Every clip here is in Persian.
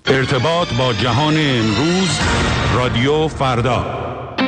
ارتباط با جهان امروز، رادیو فردا.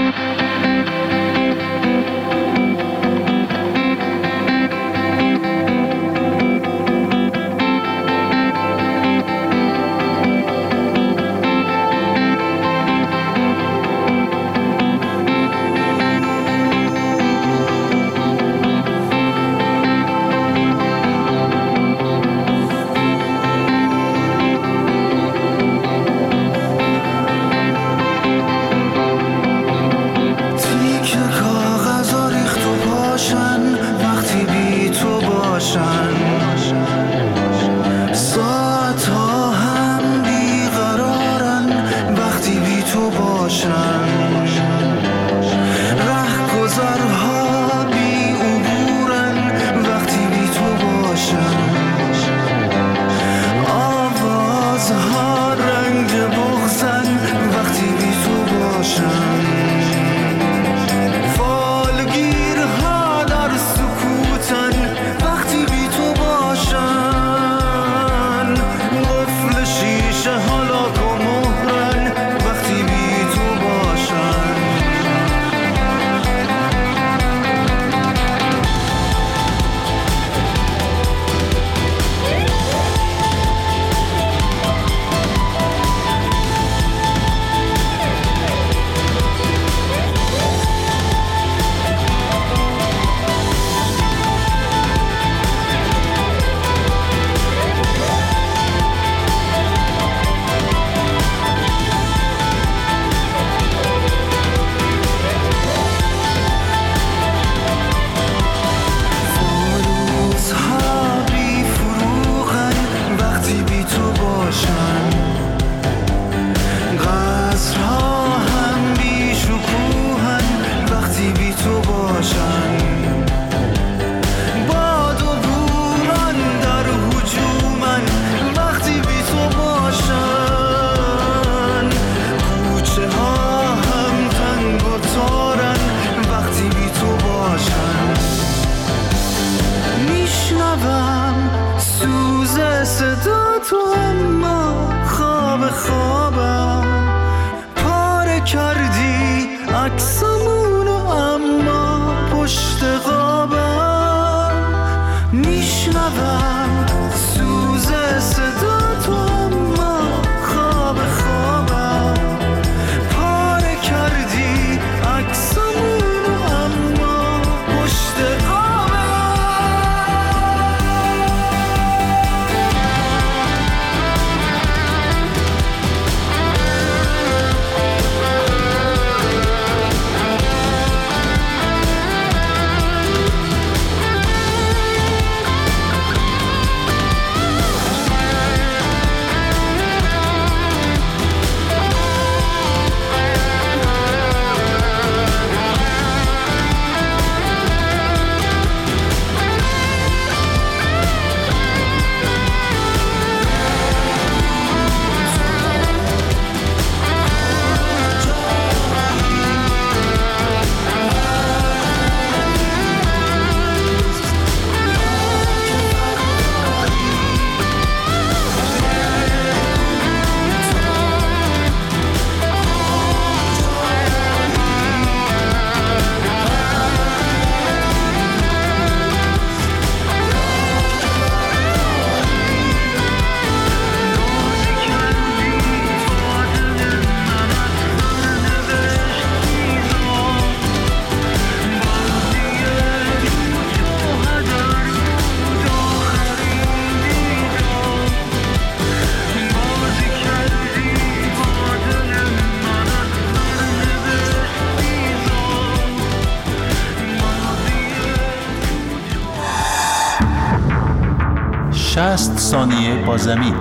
ثانیه با زمین.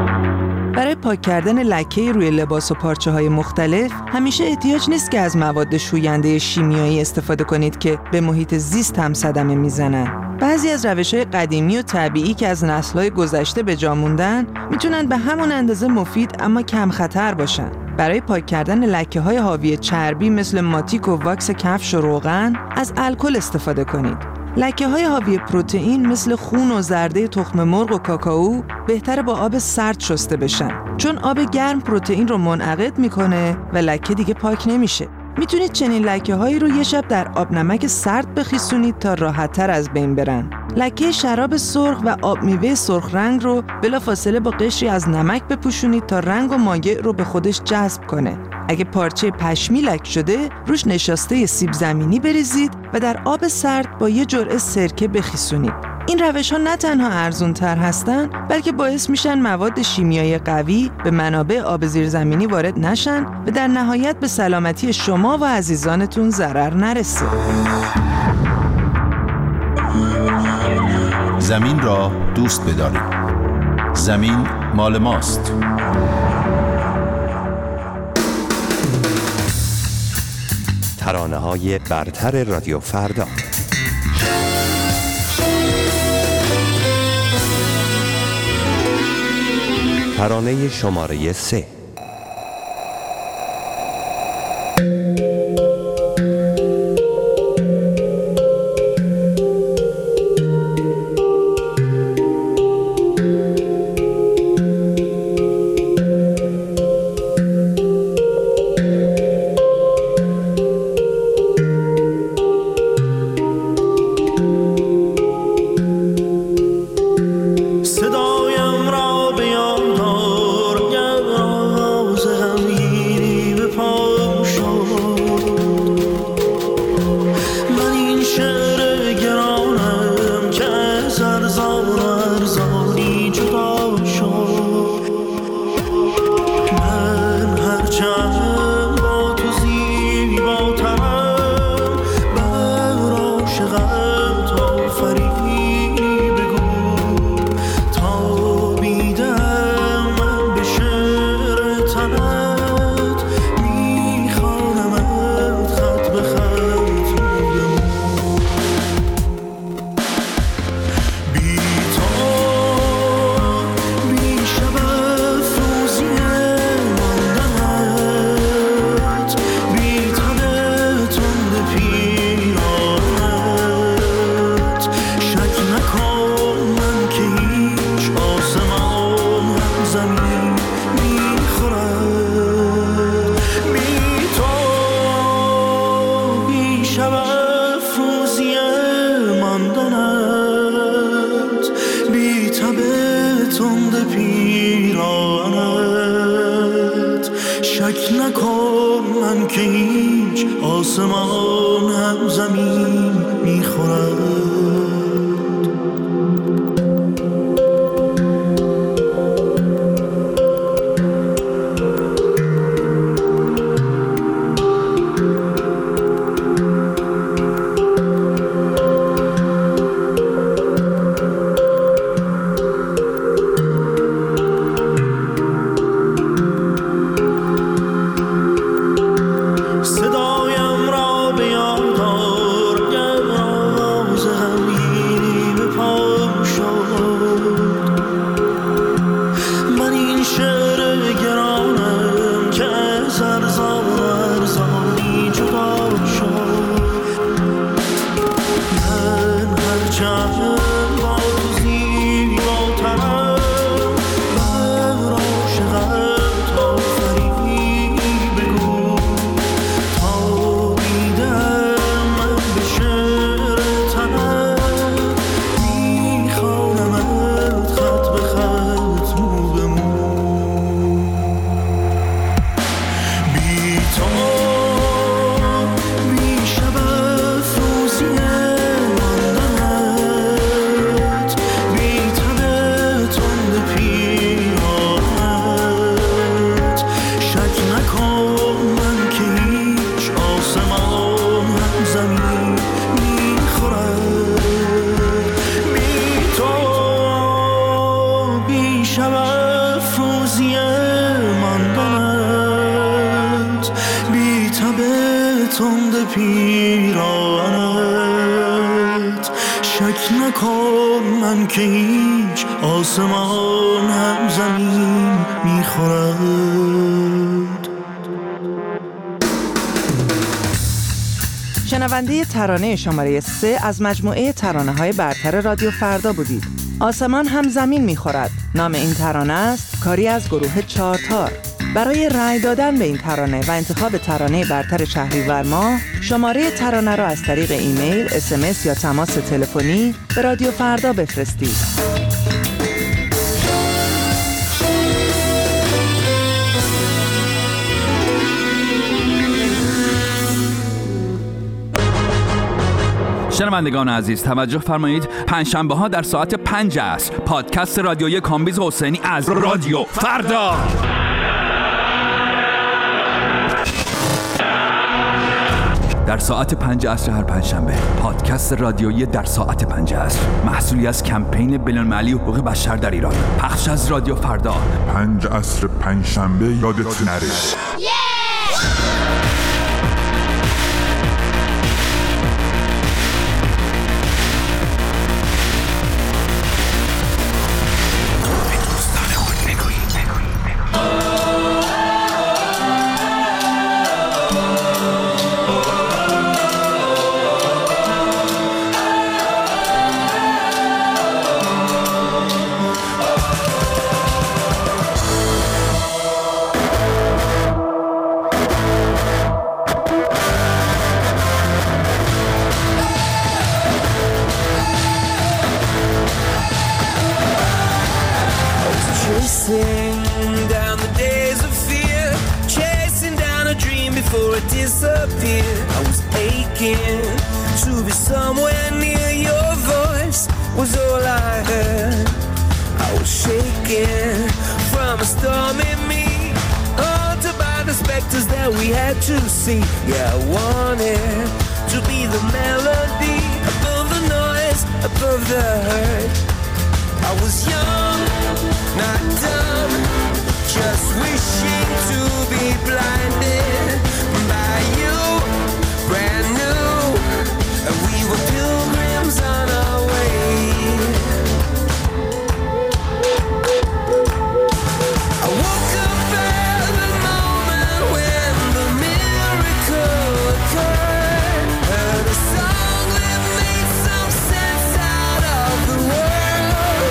برای پاک کردن لکه روی لباس و پارچه‌های مختلف همیشه احتیاج نیست که از مواد شوینده شیمیایی استفاده کنید که به محیط زیست هم صدمه میزنن. بعضی از روش‌های قدیمی و طبیعی که از نسل‌های گذشته به جا موندن میتونن به همون اندازه مفید اما کم خطر باشن. برای پاک کردن لکه‌های حاوی چربی مثل ماتیک و واکس کفش و روغن از الکل استفاده کنید. لکه‌های حاوی پروتئین مثل خون و زرده تخم مرغ و کاکائو بهتره با آب سرد شسته بشن، چون آب گرم پروتئین رو منعقد میکنه و لکه دیگه پاک نمیشه. میتونید چنین لکه‌هایی رو یه شب در آب نمک سرد بخیسونید تا راحت‌تر از بین برن. لکه شراب سرخ و آب میوه سرخ رنگ رو بلافاصله با قشری از نمک بپوشونید تا رنگ و مایع رو به خودش جذب کنه. اگه پارچه پشمی لک شده، روش نشاسته سیب زمینی بریزید و در آب سرد با یه جرعه سرکه بخیسونید. این روش‌ها نه تنها ارزان‌تر هستن، بلکه باعث میشن مواد شیمیایی قوی به منابع آب زیرزمینی وارد نشن و در نهایت به سلامتی شما و عزیزانتون ضرر نرسه. زمین را دوست بدارید. زمین مال ماست. ترانه‌های برتر رادیو فردا. ترانه شماره 3. پیرانت شک نکن من که هیچ آسمان هم زمین میخورد. شنونده ترانه شماره 3 از مجموعه ترانه‌های برتر رادیو فردا بودید. آسمان هم زمین می‌خورد. نام این ترانه است کاری از گروه چارتار. برای رأی دادن به این ترانه و انتخاب ترانه برتر شهریور ماه، شماره ترانه را از طریق ایمیل، SMS یا تماس تلفنی به رادیو فردا بفرستید. شنوندگان عزیز توجه فرمایید، پنجشنبه ها در ساعت 5 عصر پادکست رادیویی کامبیز حسینی از رادیو فردا. در ساعت 5 عصر هر پنجشنبه پادکست رادیویی در ساعت 5 عصر، محصولی از کمپین بین‌المللی حقوق بشر در ایران، پخش از رادیو فردا. 5 عصر پنجشنبه یادت نره. Down the days of fear, chasing down a dream before it disappeared. I was aching to be somewhere near. Your voice was all I heard. I was shaking from a storm in me, haunted by the specters that we had to see. Yeah, I wanted to be the melody above the noise, above the hurt. I was young, not dumb, just wishing to be blinded by you, brand new, and we were pilgrims on our way. I woke up at the moment when the miracle occurred, heard a song that made some sense out of the world.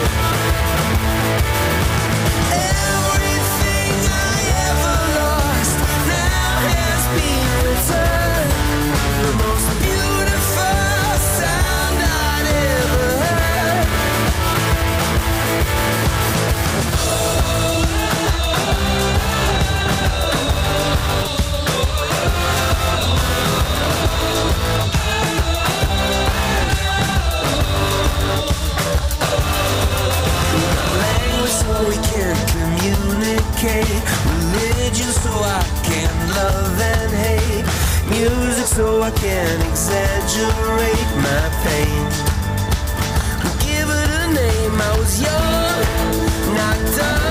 Everything I ever lost now has been returned. The most beautiful sound I'd ever heard. Language so we can communicate, religion so I can love and hate, music so I can exaggerate my pain. Give it a name. I was young, not dumb.